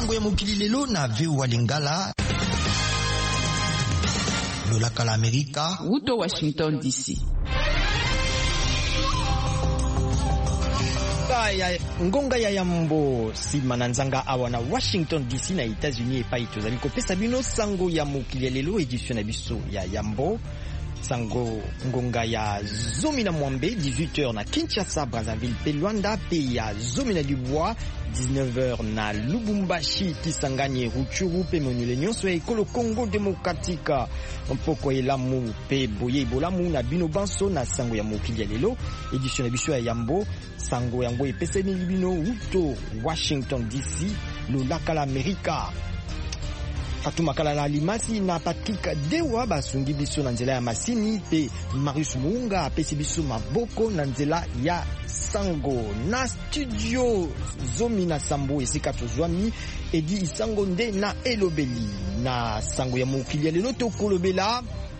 sango ya mokili lelo na VOA Lingala. Lolaka la Amerika. Wuto Washington DC. Ngonga ya yambo sima na nzanga awa na Washington DC na États-Unis epai tozali kopesa bino sango ya mokili lelo édition na biso ya yambo. Sango ngonga ya zomi na mwambe 18h na Kinshasa, Brazzaville pe Luanda, pe ya zomi na Dubois 19h na Lubumbashi, Kisangani, Rutshuru pe monule nyonso ya ekolo Congo Démocratique. Mpoko elamu pe boye bolamu na bino banso na sango ya mokili ya lelo édition na biso ya yambo. Sango yango epeseni bino wuto Washington DC, lolaka la Amerika. Fatuma Kalala Limasi na Patrick Dewa basungi biso na nzela ya masini, pe Marius Muunga apesi biso maboko na nzela ya sango. Na studio zomi na sambo esika tozwami Edi Isango nde na elobeli na sango ya mokili lelo tokolobela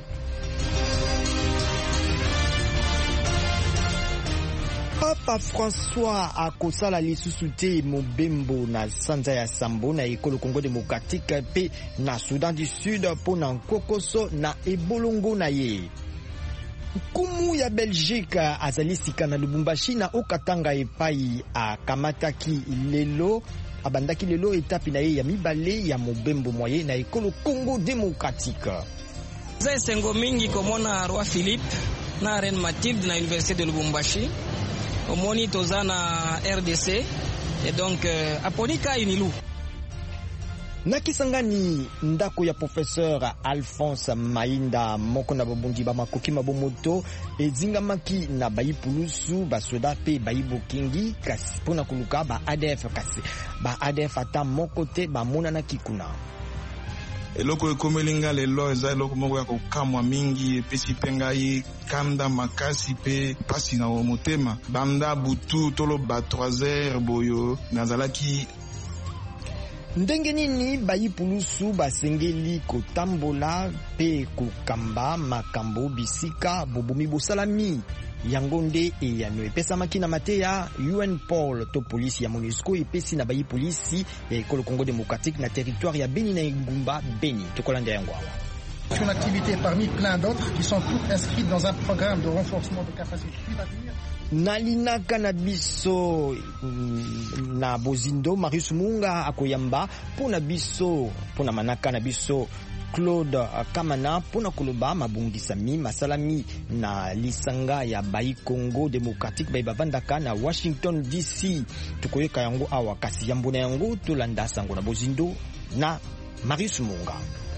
Papa François akosala lisusu te mobembo na sanza ya sambo na ekolo Congo Démocratique pe na Soudan du Sud pona nkokoso na ebolongo na ye. Kumu ya Belgique azali sika na Lubumbashi na okatanga epai akamataki lelo abandaki lelo etape na ye ya mibale ya mobembo moye na ekolo Congo Démocratique. Za sengo mingi komona Roi Philippe na Reine Mathilde na Université de Lubumbashi. Omoni toza na RDC et donc aponika inilu. Na Kisangani ndako ya professeur Alphonse Mainda moko na bobundi ba makoki mabomoto ezingamaki na bayipulusu basoda pe bayibokingi kasi pona kuluka ba ADF kasi ba ADF ata moko te bamona na kikuna. Eloko ekomelinga lelo eza eloko moko ya kokamwa mingi epesi pengai kanda makasi pe pasi na motema banda butu tolo ba 3h boyo nazalaki. Ndenge nini bayipulusu basengeli kotambola pe kokamba makambo bisika bobumi bosalami yango nde eyano epesamaki na mateya UN Paul to polisi ya MONUSCO epesi na bayipolisi ya ekolo Congo Démocratique na territoire ya Beni na Ngumba Beni tokolanda yango awa. C'est une activité parmi plein d'autres qui sont toutes inscrites dans un programme de renforcement de capacité privative. Nalinaka na biso na bozindo Marius Munga akoyamba pona biso pona manaka na biso Claude Kamana pona koloba mabungisami masalami na lisanga ya Bayi Congo Démocratique Bayi bavandaka na Washington DC tukoyeka yango awa kasi yambo na yango tolanda sango na bozindo na Marius Munga.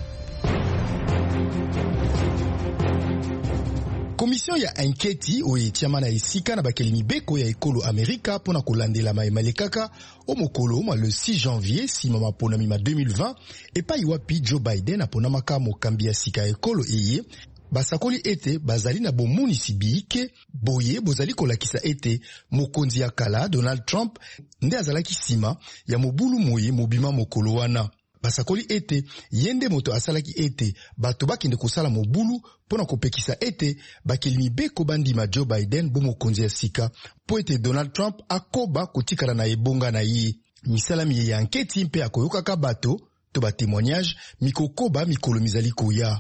Commission ya enketi oye tiama na esika na bakeli mibeko ya ekolo Amerika pona kolandela maemalekaka o mokolo le 6 janvier sima mapona mima 2020 epai wapi Joe Biden apona maka mokambi ya sika ekolo eye basakoli ete bazali na bomonisi biike boye bozali kolakisa ete mokonzi ya kala Donald Trump nde azalaki sima ya mobulu moye mobima mokolo wana. Basakoli ete yende moto asalaki ete bato bakende kosala mobulu pona kopekisa ete bakeli mibeko bandima Joe Biden bo mokonzi ya sika po ete Donald Trump akoba kotikala na ebonga na ye. Misalami ya anketi mpe akoyokaka bato to ba témoignage mikokoba mikolo mizali koya.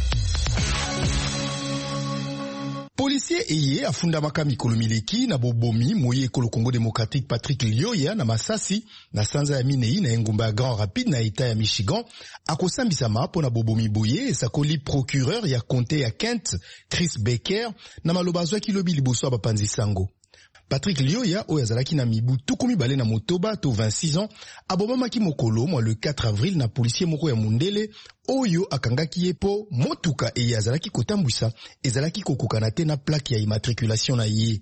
Policier eye afunda maka mikolo mileki na bobomi moye ekolo Congo Démocratique Patrick Lioya na Masasi na sanza ya Minei na engumba ya Grand Rapide na eta ya Michigan akosambisama pona bobomi boye esakoli procureur ya comté ya Kent Chris Becker na maloba azwaki lobi liboso bapanzi sango. Patrick Lioya oyo azalaki na mibu tukumi bale na motoba to 26 ans abomamaki mokolo le 4 avril na policier moko ya mundele oyo akangaki ye po motuka eye azalaki kotambwisa ezalaki kokokana te na plaque ya immatriculation na ye.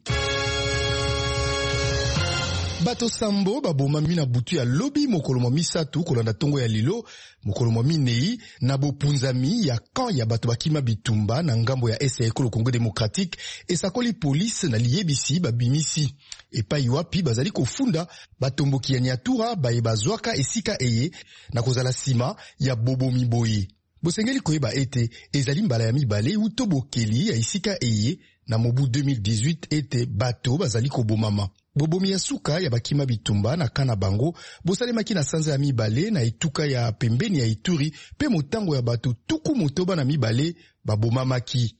Bato sambo babomami na butu ya lobi mokolo mwa misatu kolanda tongo ya lilo mokolo mwa minei na bopunzami ya kan ya bato bakima bitumba na ngambo ya ese ekolo Congo Démocratique esakoli police na liyebisi babimisi epai wapi bazali kofunda batomboki ya Nyatura baye bazwaka esika eye na kozala sima ya bobomi boye. Bosengeli koyeba ete ezali mbala ya mibale uto bokeli ya esika eye na mobu 2018 ete bato bazali kobomama. Bobomi ya suka ya bakima bitumba na kana bango bosalemaki na sanza ya mibale na etuka ya pembeni ya Ituri pe motango ya bato tuku motoba na mibale babomamaki.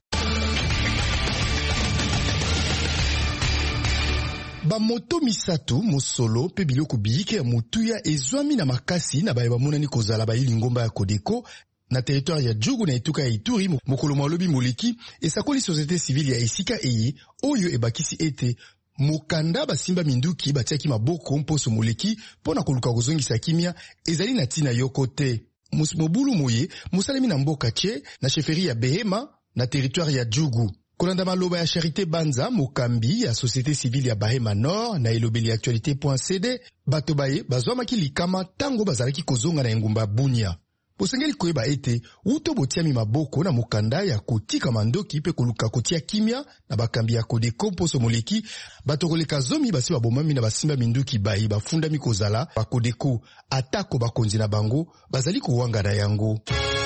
Bamoto misato mosolo pe biloko biyike ya mutuya ezwami na makasi na baye bamonani kozala bayili ngomba ya Kodeko na territoire ya Djougou na etuka ya Ituri mokolo malobi moleki esakoli société civile ya esika eye oyo ebakisi ete mokanda basimba minduki batiaki maboko mposo moleki pona koluka kozongisa kimia ezali na tina yoko te. Mobulu moye musalemi na mboka che na sheferi ya Behema na territoire ya Djougou. Kolanda maloba ya Charité Banza mokambi ya société civile ya Bahema Nord na elobeli actualité.cd bato baye bazwamaki likama tango bazalaki kozonga na engumba Bunia. Bosengeli koyeba ete uto botiami maboko na mokanda ya kotika mandoki pe koluka kotia kimia na bakambi ya Kodeko mposo moleki bato koleka zomi basi babomami na basimba minduki bayi bafundami kozala bakodeko atako bakonzi na bango bazali kowanga na yango.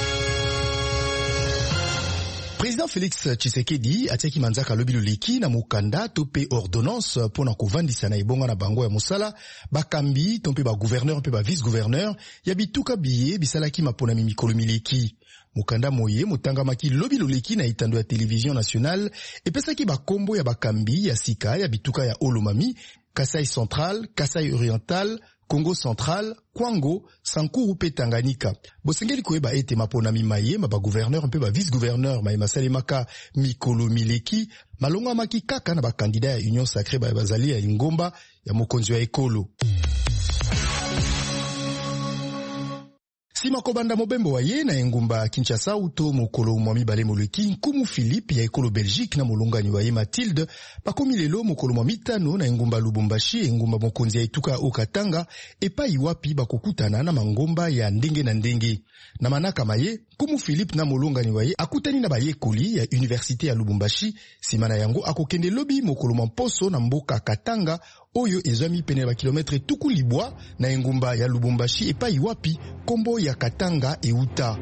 Président Félix Tshisekedi atiaki manzaka lobi loleki na mokanda to pe ordonnance pona kovandisa na ebonga na bango ya musala bakambi to pe ba gouverneur pe ba vice gouverneur ya bituka biye bisalaki mapona mikolo mileki. Mokanda moye motangamaki lobi loleki na itando ya télévision nationale epesaki bakombo ya bakambi ya sika ya bituka ya Olomami, Kasai Central, Kasai Oriental, Congo Central, Kwango, Sankuru pe Tanganyika. Bosengeli koyeba ete maponami maye ba gouverneur mpe ba vice gouverneur maye masalemaka mikolo mileki malonga maki kaka na ba candidat ya Union Sacrée ba bazali ya lingomba ya mokonzi wa ekolo. Sima kobanda mobembo wa ye na engumba Kinshasa uto mokolo mwa mibale moleki nkumu Philippe ya ekolo Belgique na molongani wa ye Mathilde bakomi lelo mokolo mwa mitano na engumba Lubumbashi engumba mokonzi ya etuka Okatanga epai wapi bakokutana na mangomba ya ndenge na ndenge. Na manaka maye nkumu Philippe na molongani wa ye akutani na bayekoli ya université ya Lubumbashi sima na yango akokende lobi mokolo mwa mposo na mboka Katanga oyo ezwami pene ba kilometre tuku libwa na engumba ya Lubumbashi epai wapi kombo ya Katanga euta.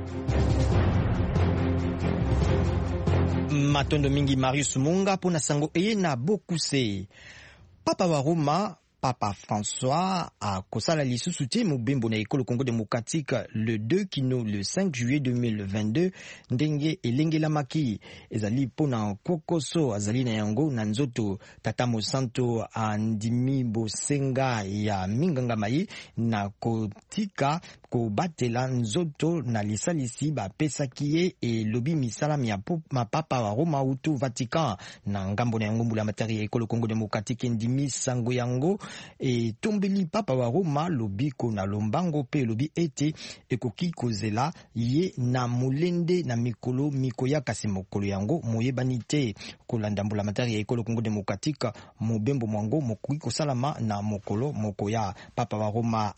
Matondo mingi Marius Munga pona sango eye na Bokuse. Papa wa Roma Papa François a kosala lisusu te mobembo na ekolo Congo démocratique le 2 kino le 5 juillet 2022 ndenge elengelamaki ezali pona kokoso azali na yango na nzoto tata Mosanto andimi bosenga ya minganga mai na kotika kobatela nzoto na lisalisi bapesaki ye elobi misala ya mapapa wa Roma utu Vatican na ngambo na yango mbula matari ya ekolo Congo démocratique ndimi sango yango e tombeli papa wa Roma lobiko na lombango pe lobi ete ekoki kozela ye na mulende na mikolo mikoya kasi mokolo yango moyebani te kolanda mbula matari ya ekolo Congo démocratique mobembo mwango mokoki kosalama na mokolo mokoya. Papa wa Roma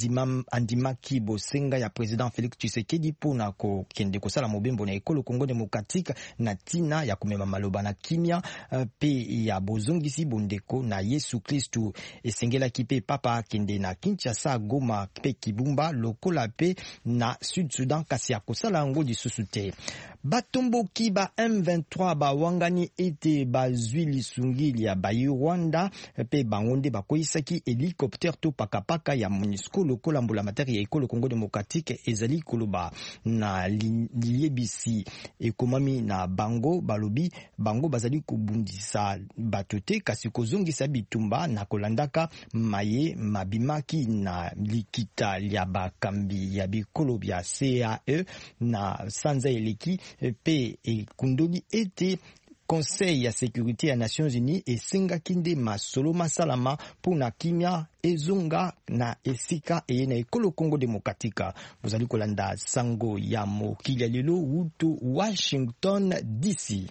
andimaki bosenga ya président Félix Tshisekedi pona ko kende kosala mobembo na ekolo Congo démocratique na tina ya kumema maloba na kimia pe ya bozongisi bondeko na Yesu Kristu. Esengela kipe papa kende na Kinshasa, Goma pe Kibumba lokola pe na Sud Sudan kasi akosala ngo lisusu te. Batomboki ba M23 ba wangani ete bazwi lisungili ya bayi Rwanda pe bangonde bakoisaki hélicoptère to pakapaka ya MONUSCO lokola mbula materi ya ekolo Congo démocratique ezali koloba na liyebisi ekomami na bango balobi bango bazali kubundisa batote kasi kozongisa bitumba na kolandaka maye mabimaki na likita ya bakambi ya bikolo bya CAE na sanza eleki pe kundoli ete Conseil ya sécurité ya Nations Unies esengaki nde masolo masalama pona kimia ezonga na esika eye na ekolo Congo démocratique. Bozali kolanda sango ya mokili lelo uto Washington DC.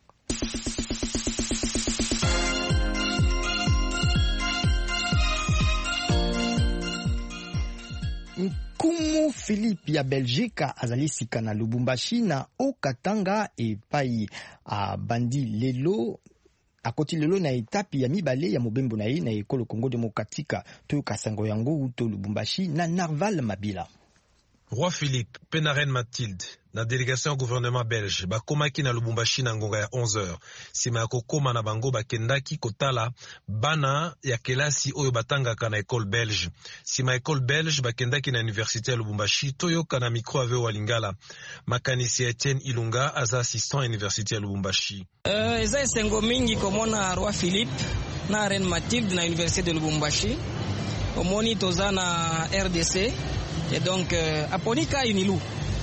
Nkumu Philippe ya Belgique azali sika na Lubumbashi na Okatanga epai a bandi lelo akoti lelo na etape ya mibale ya mobembo na ye na ekolo Congo démocratique to kasango yango uto Lubumbashi na Narval Mabila. Roi Philippe, Penaren Mathilde, na délégation au gouvernement belge, bakomaki na Lubumbashi na ngonga ya 11h. Sima ya kokoma na bango bakendaki kotala bana ya kelasi oyo batangaka na école belge. Sima école belge bakendaki na université ya Lubumbashi toyoka na micro ave Walingala. Makanisi Etienne Ilunga aza assistant à université ya Lubumbashi. Eza esengo mingi komona Roi Philippe na Reine Mathilde na université de Lubumbashi. Omoni toza na RDC. Et donc, Aponika Unilu,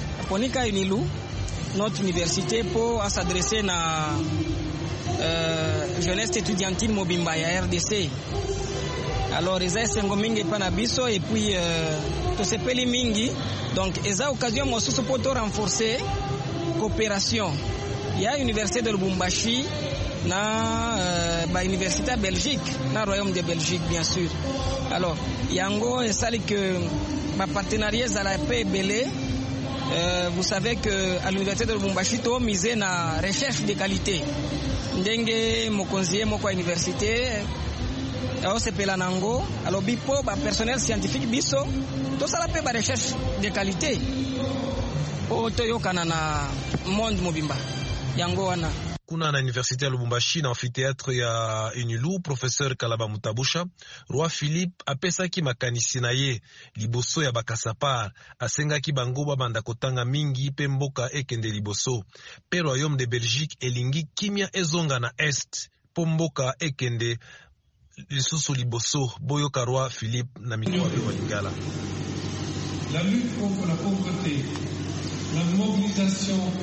notre université pour s'adresser à jeunesse étudiantine Mobimba ya RDC. Alors, eza esengo mingi pa na biso et puis to sepeli mingi. Donc, eza occasion mosusu pour renforcer coopération. Il y a l'université de Lubumbashi na université Belgique, na royaume de Belgique bien sûr. Alors, yango esali que ma partenariat à la paix belé. Vous savez que à l'université de Lubumbashi to misé na recherche de qualité. Ndenge mokonzier moko université ao sepela nango alors bipo ba personnel scientifique biso to sala pe ba recherche de qualité. O to yokana na monde mobimba. Yango wana kuna na université ya Lubumbashi na amphithéâtre ya Unilu, professeur Kalaba Mutabusha, Roi Philippe apesaki makanisi na ye liboso ya bakasapar, asengaki bango babanda kotanga mingi pe mboka ekende liboso. Pe royaume de Belgique elingi kimia ezonga na est, po mboka ekende lisusu liboso. Boyoka Roi Philippe na mikwa ya Walingala. La lutte contre la pauvreté, la mobilisation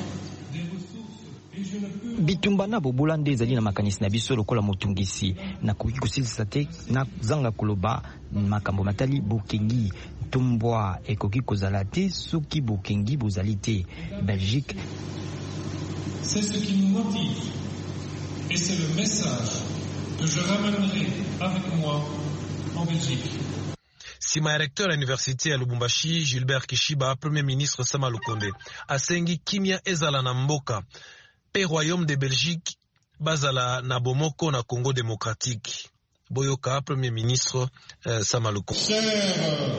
bitumba na bobola nde ezali na makanisi na biso lokola motungisi na koki kosilisa te na zanga koloba makambo matali bokengi tumbwa ekoki kozala te soki bokengi bozali te. Belgique, c'est ce qui nous motive et c'est le message que je ramènerai avec moi en Belgique. Sima recteur à l'université à Lubumbashi, Gilbert Kishiba, premier ministre Sama Lukonde, asengi kimia ezala na mboka. Pe royaume de Belgique, bazala na bomoko na Congo démocratique. Boyoka, premier ministre Sama Lukonde. Cher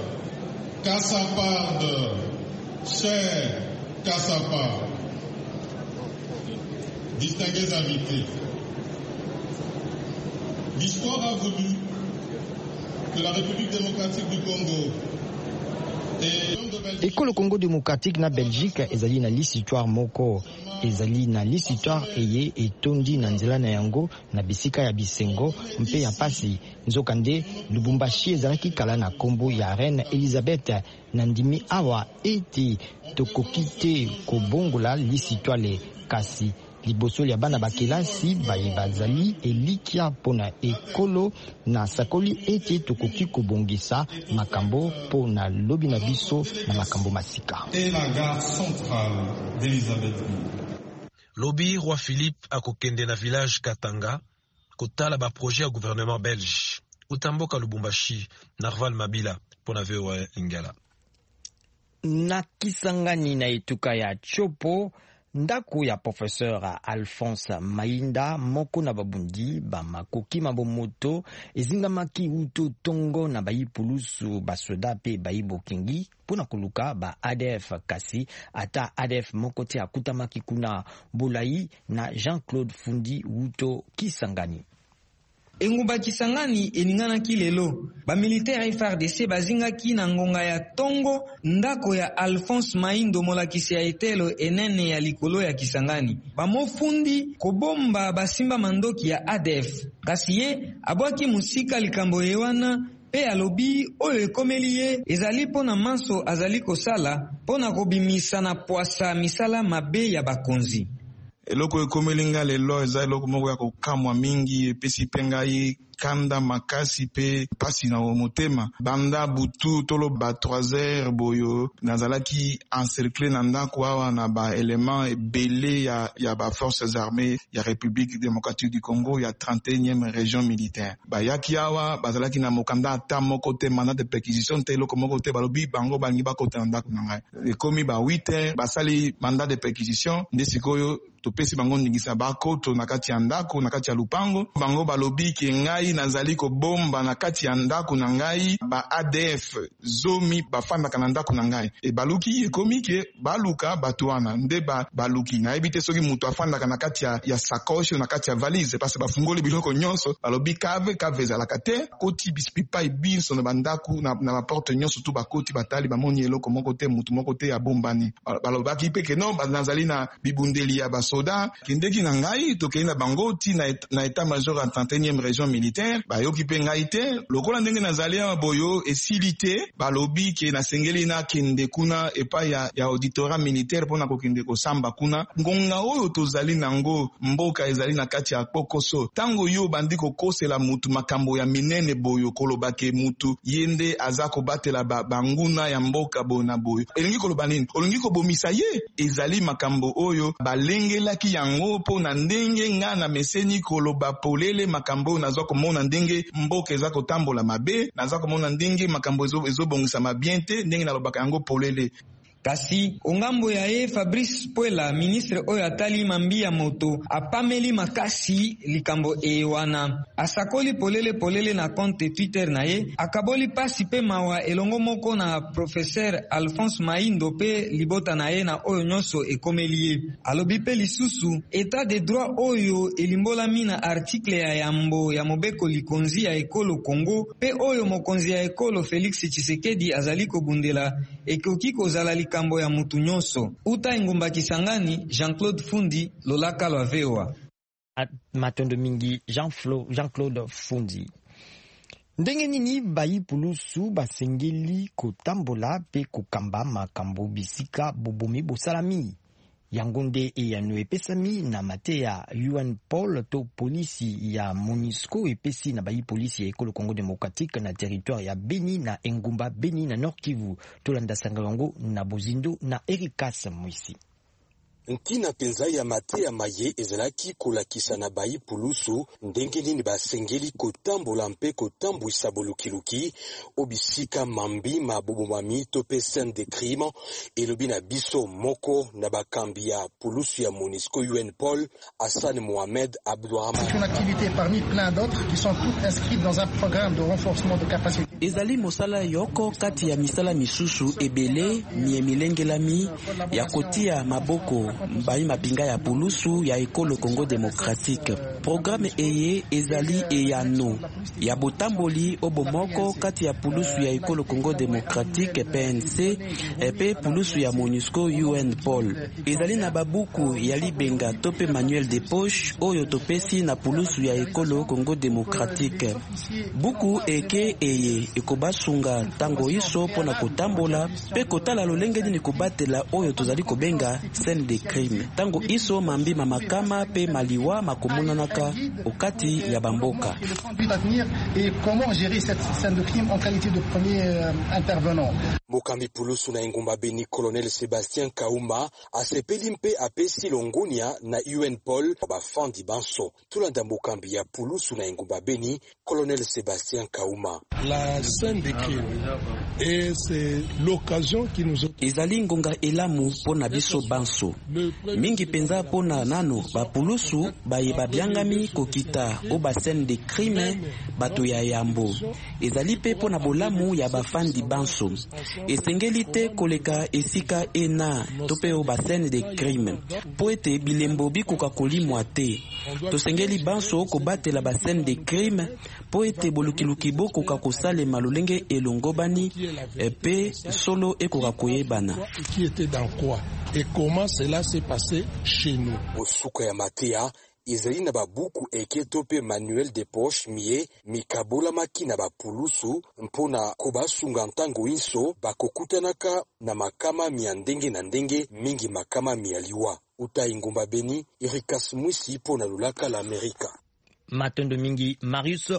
Kassapa, distingués invités, l'histoire a voulu que la République démocratique du Congo École Congo démocratique na Belgique ezali na l'histoire moko ezali na l'histoire eye etondi na nzela na yango na bisika ya bisengo mpe ya pasi nzokande Lubumbashi ezalaki kala na kombo ya Reine Elisabeth na ndimi awa ete tokokite kobongola l'histoire kasi liboso ya bana bakelasi bazali elikia pona ekolo na sakoli ete tokoki kobongisa makambo pona lobi na biso na makambo masika. Et la gare centrale d'Elisabeth. Lobi Roi Philippe akokende na village Katanga kotala ba projet au gouvernement belge. Utamboka Lubumbashi, Narval Mabila pona VOA Lingala. Na Kisangani na etuka ya Chopo ndako ya professeur Alphonse Mainda moko na babundi ba makoki mabomoto ezingamaki uto tongo na bayipulusu basoda pe bayibokengi pona koluka ba ADF kasi ata ADF moko te akutamaki kuna Bolai na Jean-Claude Fundi uto Kisangani. Engumba Kisangani eninganaki lelo ba militaire FARDC bazingaki na ngonga ya tongo ndako ya Alphonse Maindo molakisi ya etelo enene ya likolo ya Kisangani bamofundi kobomba basimba mandoki ya ADF kasi ye abwaki musika likambo yewana pe alobi oyo ekomeli ye ezali pona manso azali kosala pona kobimisa na poasa misala mabe ya bakonzi. Eloko ekomelinga lelo eza eloko moko ya kokamwa mingi epesi pengai kanda makasi pe pasi na motema banda butu tolo ba 3h boyo nazalaki encerclé na ndako awa na ba élément belé ya ba forces armées ya République démocratique du Congo ya 31e région militaire bayaki awa bazalaki na mokanda ata moko te mandat de perquisition te eloko moko te balobi bango bangi bakota na ndako na ngai ekomi ba 8h basali mandat de perquisition nde sikoyo topesi bango ndingisa bakoto na kati ya ndako na kati ya lupango bango balobi ke ngai ngai nazali ko bomba na kati ya ndako na ngai ba ADF zomi bafandaka na ndako na ngai e baluki ekomi ke baluka bato wana nde baluki nayebi te soki mutu afandaka na kati ya sacoche na kati ya valise parce bafungoli biloko nyonso balobi kave ezalaka te koti bispipa biso na bandako na baporte nyonso tu bakoti batali bamoni eloko moko te mutu moko te abombani balobaki pe ke non nazali na bibundeli ya basoda kendeki na ngai tokei na bango ti na état major ya 31e région militaire bayoki pe ngai te lokola ndenge nazali ya boyo esili te balobi ke nasengeli na kende kuna epai ya auditorat militaire mpona kokende kosamba kuna ngonga oyo tozali nango mboka ezali na kati ya pokoso tango yo bandi kokosela mutu makambo ya minene boyo kolobake mutu yende aza kobatela banguna ya mboka boyo na boyo elingi koloba nini olingi kobomisa ye ezali makambo oyo balengelaki yango mpo na ndenge nga na meseni koloba polele makambo oyo nazwa komona ndenge mboka eza kotambola mabe nazwa komona ndenge makambo ezobongisa bien te ndenge nalobaka yango polele. Kasi ongambo ya ye Fabrice Puela ministre oyo atali mambi ya moto apameli makasi likambo wana asakoli polele na compte Twitter na ye akaboli pasi pe mawa elongo moko na professeur Alphonse Maindo pe libota na ye na oyo nyonso ekomeli ye alobi pe lisusu état de droit oyo elimbolami na article ya yambo ya mobeko likonzi ya ekolo Congo pe oyo mokonzi ya ekolo Félix Tshisekedi azali kobundela ekoki kozala likambo ya mutu nyonso. Uta Engumba Kisangani, Jean-Claude Fundi, Lolaka Lwavewa. Matondo mingi Jean-Claude Fundi. Ndenge nini bayi pulusu basengeli kotambola pe kokamba makambo bisika bobomi bosalami. Yangonde eyano epesami na mate ya UN Paul to polisi ya MONUSCO epesi na bayi polisi ya ekolo Congo Démocratique na territoire ya Beni na Engumba Beni na Nord Kivu tolanda sangalongo na Bozindo na Erikas Mwisi. Ntina penza ya mate ya maye ezalaki kolakisa na bayi pulusu ndenge nini basengeli kotambola mpe kotambwisa bolukiluki obisika mambi mabobomami to pe scène de crime elobi na biso moko na bakambi ya pulusu ya MONUSCO UN Paul Hassan Mohamed Abdourahman. C'est une activité parmi plein d'autres qui sont toutes inscrites dans un programme de renforcement de capacité. Ezali mosala yoko kati ya misala misusu ebele miemilengelami ya kotia maboko bayi mapinga ya pulusu ya ekolo Congo Démocratique. Programme eye ezali eyano ya botamboli obomoko kati ya pulusu ya ekolo Congo Démocratique PNC epe pulusu ya MONUSCO UN Paul. Ezali na babuku ya libenga tope manuel de poche oyo topesi na pulusu ya ekolo Congo Démocratique. Buku eke eye ekobasunga tango iso pona kotambola pe kotala lolenge nini kobatela oyo tozali kobenga scène de crime. Tango iso mambi mamakama pe maliwa makomonanaka okati ya bamboka. Et comment gérer cette scène de crime en qualité de premier intervenant. Mokambi pulusu na Engumba Beni Colonel Sébastien Kauma asepeli mpe apesi longonia na UN Paul bafandi banso. Tulanda mokambi ya pulusu na Engumba Beni Colonel Sébastien Kauma. La scène de crime et c'est l'occasion qui nous ezali ngonga elamu pona biso banso. Mingi penza pona nano bapulusu baye babyangami kokita o ba scène de crime bato ya yambo. Ezali pe pona bolamu ya bafandi banso. Esengeli te koleka esika ena tope o ba scène de crime. Po ete bilembo bikuka kolimwa te. Tosengeli banso kobatela ba scène de crime po ete bolukiluki boko kakosale malolenge elongobani pe solo ekoka koyebana. Qui était dans quoi et comment cela s'est passé chez nous. Osuka ya matea ezali na babuku eke tope manuel de poche mie mikabola maki na bapulusu mpona kobasunga ntango inso bakokutanaka na makama mia ndenge na ndenge mingi makama mia liwa. Uta Engumba Beni Erikas Mwisi pona Lolaka la Amerika. Matondo mingi Marius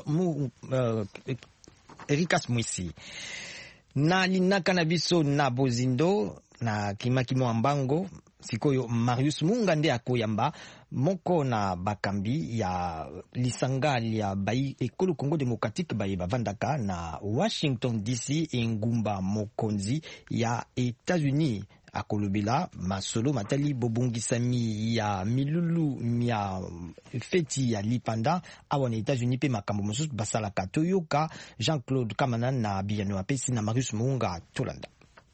Erikas Mwisi na linaka na biso na Bozindo na kimakimo ambango sikoyo Marius Munga nde akoyamba moko na bakambi ya lisangali ya bayi ekolo Congo Démocratique bayi bavandaka na Washington DC Engumba mokonzi ya États-Unis akolobela masolo matali bobongisami ya milulu ya feti ya lipanda awa na États-Unis pe makambo mosusu basalaka toyoka. Jean-Claude Kamana na biyano apesi na Marius Munga tolanda.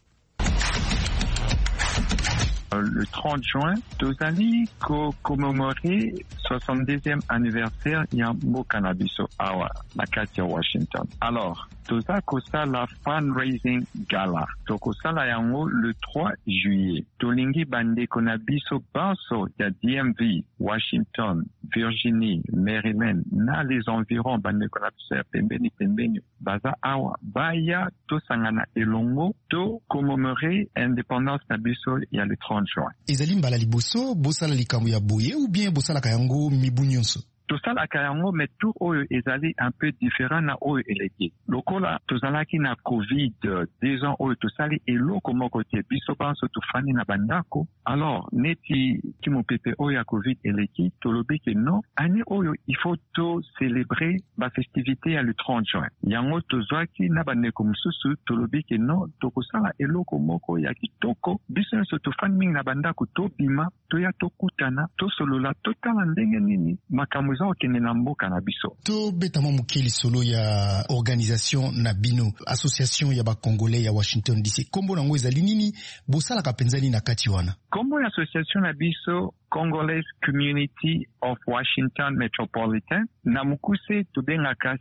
Le 30 juin, tozali commémorer 72e anniversaire ya mboka na biso awa na kati ya Washington. Alors, toza kosala fundraising gala. Tokosala yango le 3 juillet. Tolingi bandeko na biso banso ya DMV, Washington, Virginie, Maryland, na les environs bandeko na biso ya pembeni baza awa baya tosangana elongo to commémorer indépendance na biso ya le 30 juin. Ezali mbala liboso bosala likambo ya boye ou bien bosala kayango mibu nyonso? tosalaka yango mais tout oyo ezali un peu différent na oyo eleki lokola tozalaki na covid 2 ans oyo tosali eloko moko te biso banso tofani na bandako alors neti ki mopepe oyo ya covid eleki tolobi ke non année oyo il faut to célébrer ba festivité ya le 30 juin yango tozwaki na bandeko mosusu tolobi ke non tokosala eloko moko ya kitoko biso nyonso tofani mingi na bandako tobima toya tokutana tosolola totala ndenge nini makambo eza okende na mboka na biso tobetama mokili solo ya organisation na bino association ya bakongolais ya Washington DC kombo nango ezali nini bosalaka penzani na kati wana kombo ya association na biso Congolese Community of Washington Metropolitan na mukuse tobengaka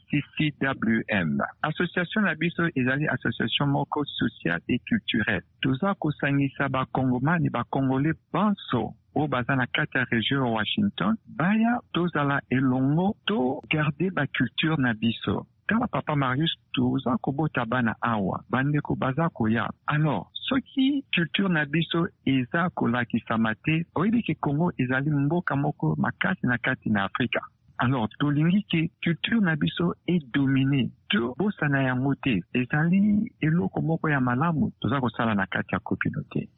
CCWM. Association na biso ezali association moko sociale et culturelle. Toza kosangisa ba Kongomani ba Congolais banso o baza na kati ya région Washington baya tozala elongo to garder ba culture na biso. Kala papa Marius toza kobota bana awa bandeko baza koya alors soki culture na biso eza kolakisama te oyebi ke Congo ezali mboka moko makasi na kati na Afrika alors tolingi ke culture na biso est dominée to bosana yango te ezali eloko moko ya malamu toza kosala na kati ya communauté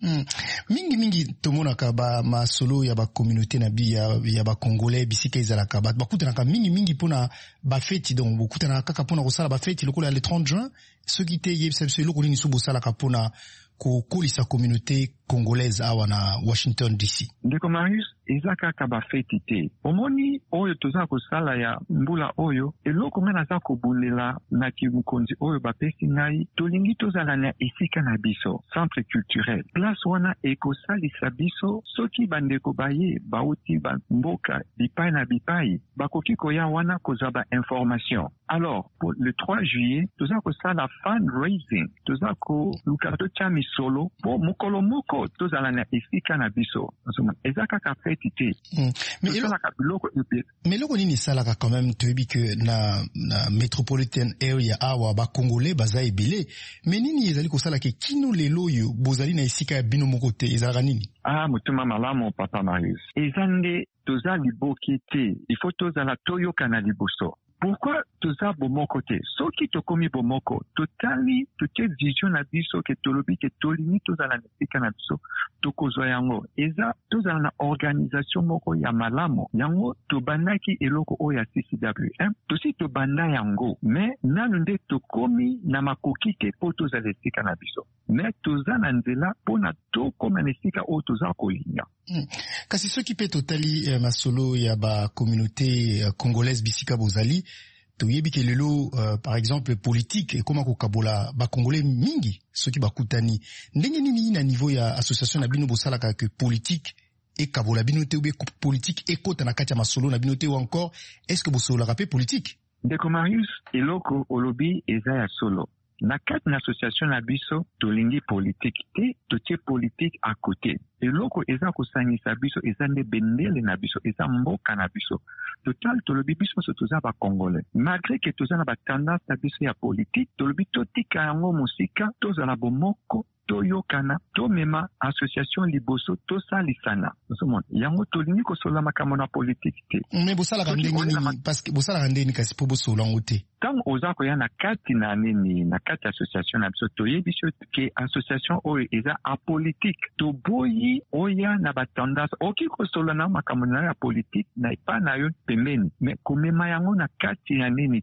mingi tomonaka ba masolo ya ba communauté na bi ya ba congolais bisika ezalaka bakutanaka mingi pona ba feti donc bokutana kaka pona kosala ba feti lokola le 30 juin soki te yebisa biso eloko nini so bosala pona kokolisa communauté congolaise awa na Washington DC. Ndeko Marius ezaka ka ba feti te. Omoni oyo toza kosala ya mbula oyo eloko ngana za kobundela na kimukonzi oyo bapesi ngai tolingi tozala na esika na biso centre culturel. Place wana ekosalisa biso soki bandeko baye bauti ba mboka bipai na bipai bakoki koya wana kozwa ba information. Alors pour le 3 juillet toza kosala fundraising toza ko lukato chami solo po mokolo moko tozala na esika na biso ezaka ka feti te mais loko nini salaka quand même toyebi que na metropolitan area awa ba congolais baza ebele mais nini ezali kosala ke kino lelo yo bozali na esika ya bino moko te ezalaka nini mutuma malamu papa Marius ezande toza liboki te il faut tozala toyoka na liboso. Pourquoi toza bomoko te? Soki tokomi bomoko, totali toute vision na biso ke tolobi ke tolini tozala na esika na biso tokozwa yango. Eza tozala na organisation moko ya malamo. Yango tobandaki eloko oyo ya CCWM, tosi tobanda yango. Mais nanu nde tokomi na makoki ke po tozala esika na biso. Mais toza na nzela pona tokoma na esika oyo toza kolinga. Kasi soki pe totali masolo ya ba communauté congolaise bisika bozali toyebi ke lelo par exemple politique ekoma kokabola ba congolais mingi soki bakutani ndenge nini na niveau ya association na bino bosalaka ke politique ekabola bino te ube politique ekota na kati ya masolo na bino te ou encore est-ce que bosolaka pe politique? Ndeko Marius eloko olobi eza ya solo na kati na association na biso tolingi politique te totie politique à côté eloko eza kosangisa biso eza nde bendele na biso eza mboka na biso total tolobi biso so toza ba congolais malgré que toza na ba tendance na biso ya politique tolobi totika yango musika tozala bomoko toyokana tomema association liboso tosalisana nosomona yango tolingi kosola makambo na politique te mais bosalaka ndenge nini parce que bosalaka ndenge kasi po bosola ngo te tango oza koya na kati na nini na kati association na biso toyebi biso ke association oyo eza apolitique toboyi oya na batendance oki kosola na makambo na ya politique na epa na yo pembeni mais komema yango na kati ya nini te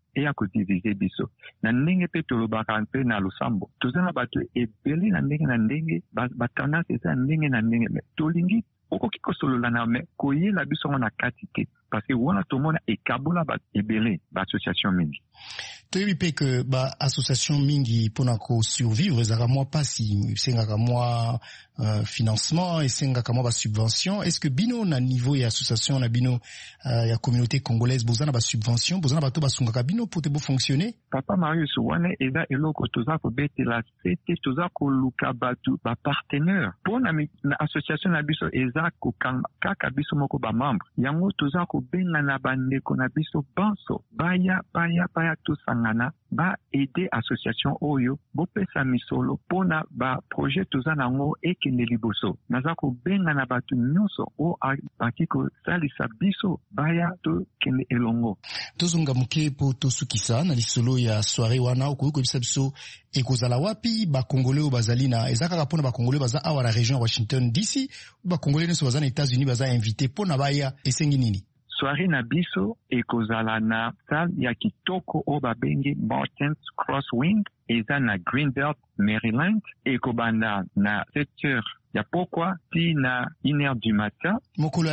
eya kodivize biso na ndenge mpe tolobaka mpe na losambo toza na bato ebele na ndenge batendance eza ndenge na ndenge me tolingi okoki kosolola na me koyela biso na kati te parce que wana tomona ekabola bato ebele baassociation mingi toyebi mpe ke baassociation mingi mpona kosurvivre ezalaka mwa pasi esengaka mwa financement esengaka mwa basubvention. Est ce que bino na niveau ya association na bino ya communauté congolaise boza na basubvention boza na bato basungaka bino po te bofonctionne? Papa Marius wana eza eloko toza kobetela sete toza koluka bato bapartenaire mpona na association na biso eza kokanga kaka biso moko bamembre yango toza kobenga na bandeko na biso banso baya tosangana ba aider association oyo bopesa misolo mpona ba projet toza nango ekende liboso naza kobenga na bato nyonso o baki kosalisa biso baya tokende elongo tozonga moke po tosukisa na lisolo ya soirée wana okoki koyebisa biso ekozala wapi bakongole oyo bazali na eza kaka mpona bakongole baza awa na région ya Washington DC bakongole nyonso baza na États-Unis baza invité mpona baya esengi nini? Soirée na biso ekozala na salle ya kitoko o babengi Martins Crosswind eza na Greenbelt, Maryland ekobanda na 7h ya pokwa ti na 1h du matin. Mokolo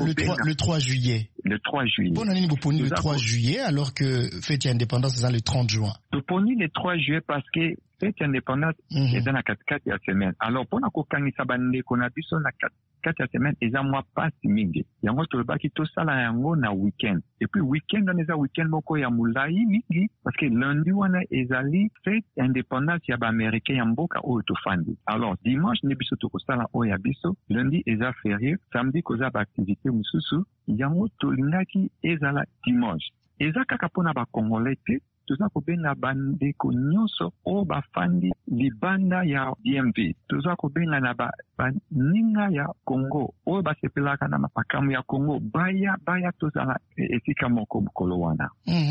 le 3 juillet. Le 3 juillet. Bon année boponi le 3 juillet alors que fête indépendance eza le 30 juin. Boponi le 3 juillet parce que fête indépendance eza na 4 ya semaine. Alors pona kokangisa bandeko na biso na 4 ya semaine eza mwa pasi mingi. Yango tolobaki tosala yango na weekend. Et puis weekend on eza weekend moko ya mulai mingi parce que lundi wana ezali fête indépendance ya ba américain ya mboka oyo tofandi. Alors dimanche ne biso tokosala oyo ya biso, lundi eza férié, samedi koza ba activité mususu, yango tolingaki ezala dimanche. Eza kaka pona ba congolais te toza kobenga bandeko nyonso o bafandi libanda ya DMV toza kobenga na baninga ya Congo o basepelaka na mapakamu ya Congo baya tozala esika moko mokolo wana.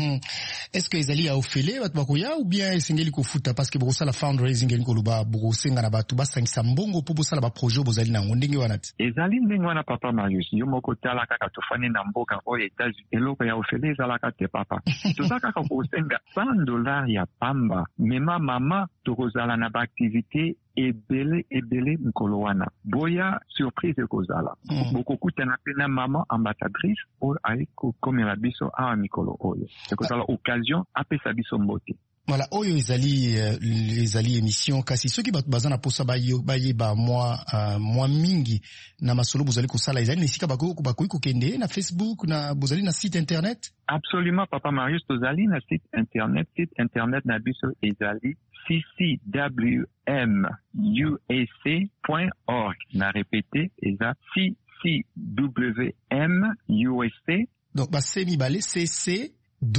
Est-ce que ezali ya ofele bato bakoya ou bien esengeli kofuta parce que bokosala fundraising ngeli koloba bokosenga na bato basangisa mbongo po bosala ba projet bozali nango ndenge wana ti? Ezali ndenge wana Papa Marius yo moko tala kaka tofani na mboka o États-Unis eloko ya ofele ezalaka te papa toza kaka kosenga $100 ya pamba mema mama tokozala na ba activité ebele mkolo wana boya surprise ekozala bokokutana pe na mama ambassadrice o aiko komela biso awa mikolo oyo ekozala occasion apesa biso mbote. Voilà, oyo ezali émission kasi soki bato baza na posa bayeba mwa mingi na masolo bozali kosala ezali na esika bakoki kokende na Facebook na bozali na site internet? Absolument Papa Marius tozali na site internet na biso ezali ccwmusa.org na répéter eza ccwmusa. Donc base mibale cc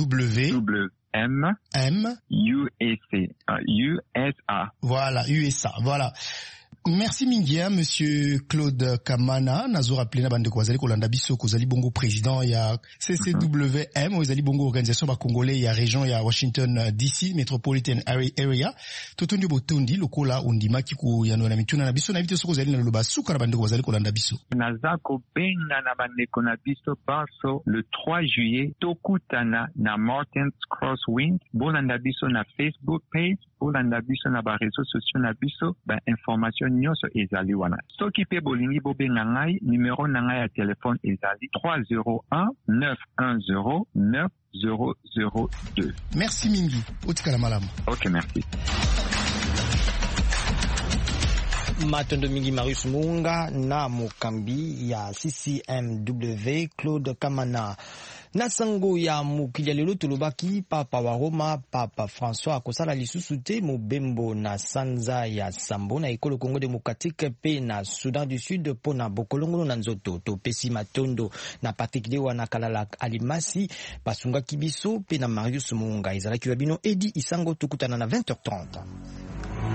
USA. Voilà, USA. Voilà. Merci mingia monsieur Claude Kamana nazo rappelé na bande kozali kolanda biso kozali bongo président ya CCWM ozali bongo organisation ba congolais ya région ya Washington DC metropolitan area totondi botondi lokola undima kiku ya na mituna na biso na vite soko kozali na loba suka na bande kozali kolanda biso nazako benga na bande kona biso baso le 3 juillet tokutana na Martins Crosswind bolanda biso na Facebook page bolanda biso na ba réseaux sociaux na biso ba information nyonso ezali wana soki pe bolingi bobenga ngai numéro na ngai ya téléphone ezali 301-910-9002. Merci mingi otikala malamu. Ok, merci. Matondo mingi Marius Munga na mokambi ya CCMW Claude Kamana. Na sango ya mokili ya lelo tolobaki papa wa Roma papa François akosala lisusu te mobembo na sanza ya sambo na ekolo Congo démocratique pe na Soudan du Sud pona bokolongono na nzoto topesi matondo na particulier wana kalala alimasi basunga kibiso pe na Marius Munga ezalaki babino Edi Isango tukutana na 20h30.